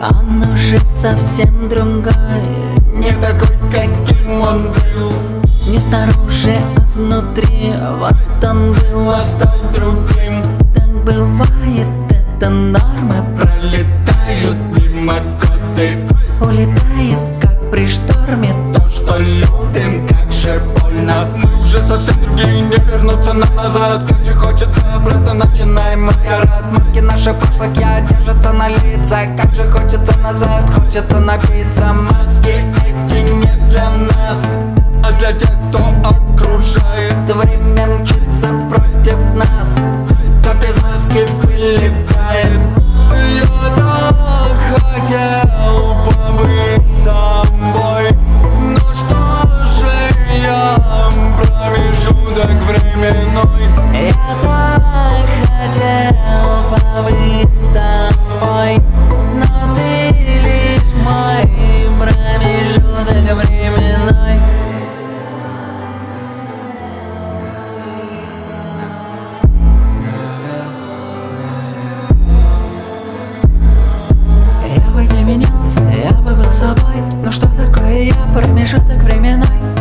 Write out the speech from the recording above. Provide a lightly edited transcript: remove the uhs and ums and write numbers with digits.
Он уже совсем другой, не такой, каким он был. не снаружи, а внутри. Вот он был, а стал другим. так бывает, это норма. Пролетают мимо годы, Улетает, как при шторме. то, что любим, как же больно. Мы уже совсем другие, не вернуться нам назад. Как же хочется обратно, начинаем маскарад. Маски наших прошлых я держатся на лицах. Как же хочется назад, хочется напиться. Маски эти не для нас, а для тех, кто окружает. Время мчится против нас, кто без маски вылетает. Я так хотел побыть с собой, но что же я, промежуток временной. я так хотел побыть с тобой, но ты лишь мой промежуток временной. Я бы не менялся, я бы был собой, но что такое я, промежуток временной?